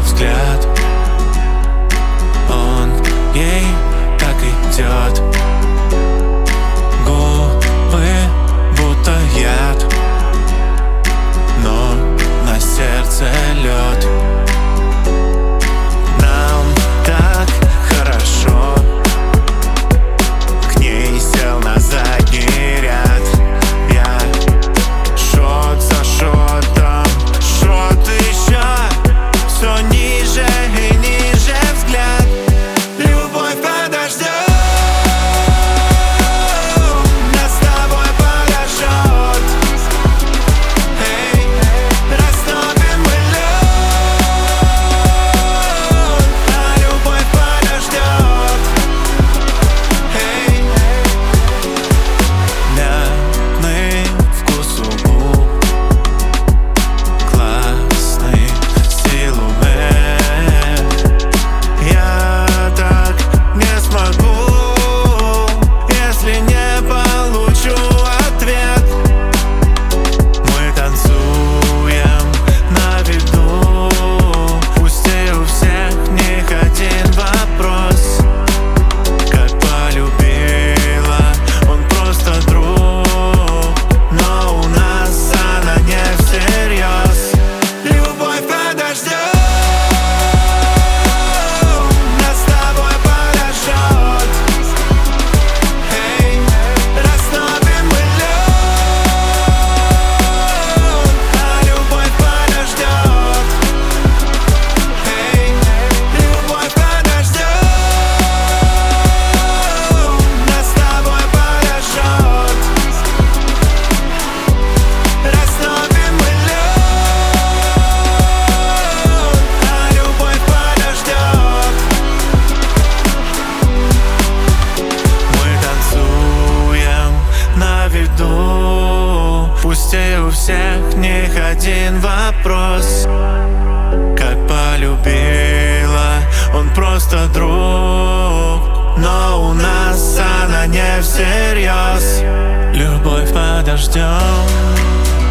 взгляд, он ей так идет. Губы будто яд, но на сердце лед. Нам так хорошо, к ней сел на задний ряд. Я шот за шотом, шот еще, все ниже и ниже взгляд. Любовь подождет, нас с тобой подождет. Эй, растопим мы лед, а любовь подождет. Эй, мятный вкус у губ, классный силуэт. Я так не смогу, если не получу ответ. Мы танцуем на виду, пусть и у всех них один вопрос: как полюбила, он просто друг, но у нас она не всерьез. Любовь подождет, нас с тобой подождет. Эй, растопим мы лед, а любовь подождет. Эй, любовь подождет, нас с тобой подождет. Растопим мы лед, а любовь подождет. Мы танцуем на виду, пусть и у всех них один вопрос: как полюбила, он просто друг, но у нас она не всерьез. Любовь подождем.